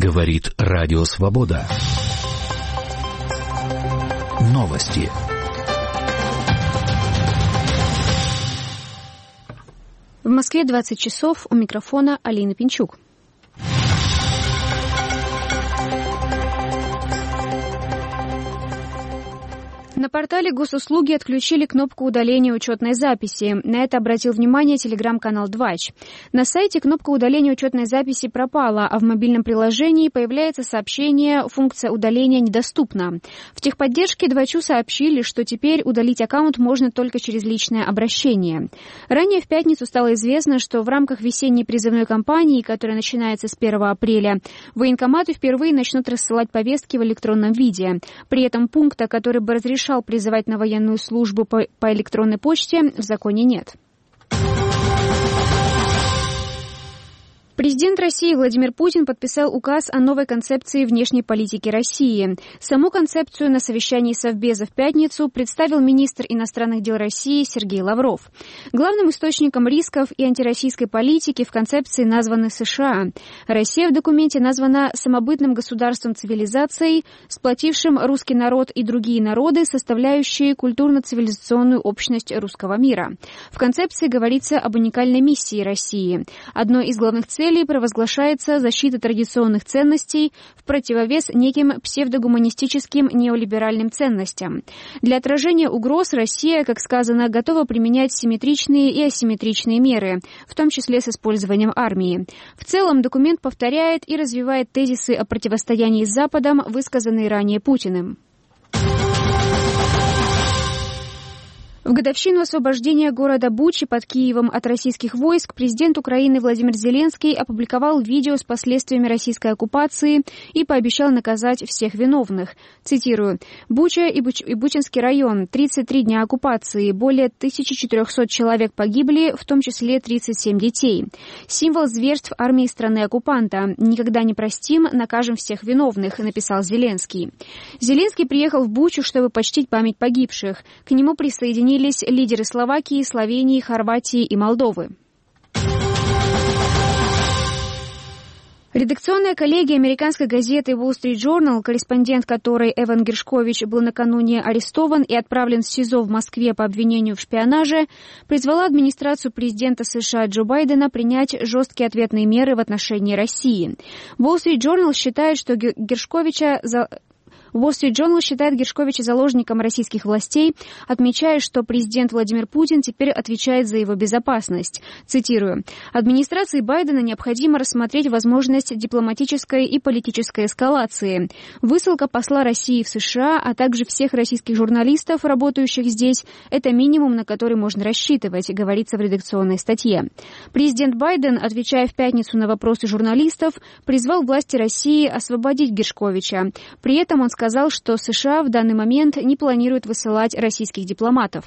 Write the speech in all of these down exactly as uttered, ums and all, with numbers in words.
Говорит Радио Свобода. Новости. В Москве двадцать часов, у микрофона Алина Пинчук. На портале госуслуги отключили кнопку удаления учетной записи. На это обратил внимание телеграм-канал Двач. На сайте кнопка удаления учетной записи пропала, а в мобильном приложении появляется сообщение «Функция удаления недоступна». В техподдержке Двачу сообщили, что теперь удалить аккаунт можно только через личное обращение. Ранее в пятницу стало известно, что в рамках весенней призывной кампании, которая начинается с первого апреля, военкоматы впервые начнут рассылать повестки в электронном виде. При этом пункта, который бы разрешал призывать на военную службу по, по электронной почте, в законе нет. Президент России Владимир Путин подписал указ о новой концепции внешней политики России. Саму концепцию на совещании Совбеза в пятницу представил министр иностранных дел России Сергей Лавров. Главным источником рисков и антироссийской политики в концепции названы США. Россия в документе названа самобытным государством цивилизацией, сплотившим русский народ и другие народы, составляющие культурно-цивилизационную общность русского мира. В концепции говорится об уникальной миссии России. Одной из главных целей провозглашается защита традиционных ценностей в противовес неким псевдогуманистическим неолиберальным ценностям. Для отражения угроз Россия, как сказано, готова применять симметричные и асимметричные меры, в том числе с использованием армии. В целом документ повторяет и развивает тезисы о противостоянии с Западом, высказанные ранее Путиным. В годовщину освобождения города Бучи под Киевом от российских войск президент Украины Владимир Зеленский опубликовал видео с последствиями российской оккупации и пообещал наказать всех виновных. Цитирую. «Буча и, Буч... и Бучинский район. тридцать три дня оккупации. Более тысяча четыреста человек погибли, в том числе тридцать семь детей. Символ зверств армии страны-оккупанта. Никогда не простим, накажем всех виновных», написал Зеленский. Зеленский приехал в Бучу, чтобы почтить память погибших. К нему присоединились лидеры Словакии, Словении, Хорватии и Молдовы. Редакционная коллегия американской газеты Wall Street Journal, корреспондент которой Эван Гершкович был накануне арестован и отправлен в СИЗО в Москве по обвинению в шпионаже, призвала администрацию президента США Джо Байдена принять жесткие ответные меры в отношении России. Wall Street Journal считает, что Гершковича за... Wall Street Journal считает Гершковича заложником российских властей, отмечая, что президент Владимир Путин теперь отвечает за его безопасность. Цитирую. «Администрации Байдена необходимо рассмотреть возможность дипломатической и политической эскалации. Высылка посла России в США, а также всех российских журналистов, работающих здесь, это минимум, на который можно рассчитывать», говорится в редакционной статье. Президент Байден, отвечая в пятницу на вопросы журналистов, призвал власти России освободить Гершковича. При этом он сказал, сказал, что США в данный момент не планируют высылать российских дипломатов.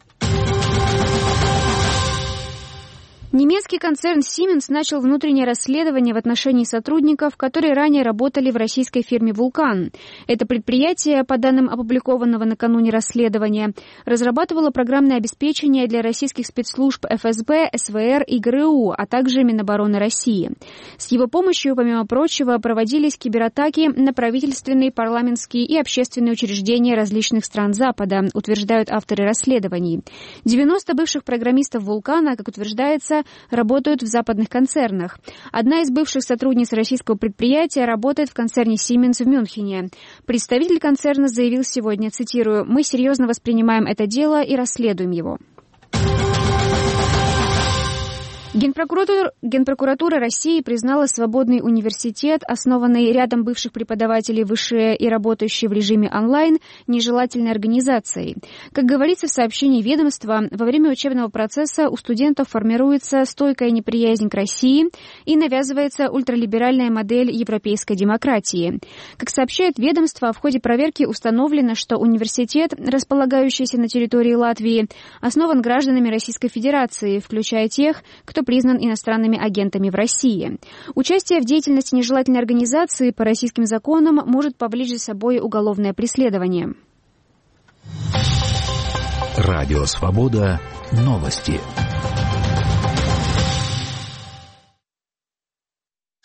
Немецкий концерн Siemens начал внутреннее расследование в отношении сотрудников, которые ранее работали в российской фирме «Вулкан». Это предприятие, по данным опубликованного накануне расследования, разрабатывало программное обеспечение для российских спецслужб эф эс бэ, эс вэ эр и гэ рэ у, а также Минобороны России. С его помощью, помимо прочего, проводились кибератаки на правительственные, парламентские и общественные учреждения различных стран Запада, утверждают авторы расследований. девяносто бывших программистов «Вулкана», как утверждается, работают в западных концернах. Одна из бывших сотрудниц российского предприятия работает в концерне Siemens в Мюнхене. Представитель концерна заявил сегодня, цитирую, «Мы серьезно воспринимаем это дело и расследуем его». Генпрокуратура, Генпрокуратура России признала свободный университет, основанный рядом бывших преподавателей ВШЭ и работающий в режиме онлайн, нежелательной организацией. Как говорится в сообщении ведомства, во время учебного процесса у студентов формируется стойкая неприязнь к России и навязывается ультралиберальная модель европейской демократии. Как сообщает ведомство, в ходе проверки установлено, что университет, располагающийся на территории Латвии, основан гражданами Российской Федерации, включая тех, кто признан иностранными агентами в России. Участие в деятельности нежелательной организации по российским законам может повлечь за собой уголовное преследование. Радио Свобода. Новости.